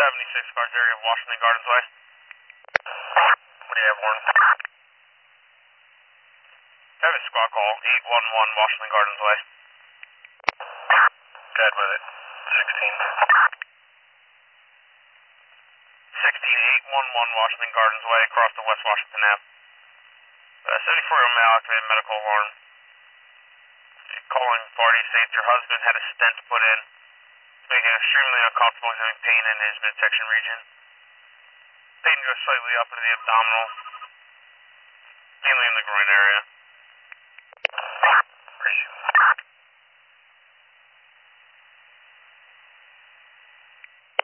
76 cars area of Washington Gardens Way. What do you have, Warren? I have a squad call, 811 Washington Gardens Way. Dead with it. 16811 Washington Gardens Way across the West Washington Ave. 74-year-old male activated medical alarm. Calling party states your husband had a stent put in. Making him extremely uncomfortable, having pain in his midsection region. Pain goes slightly up into the abdominal, mainly in the groin area.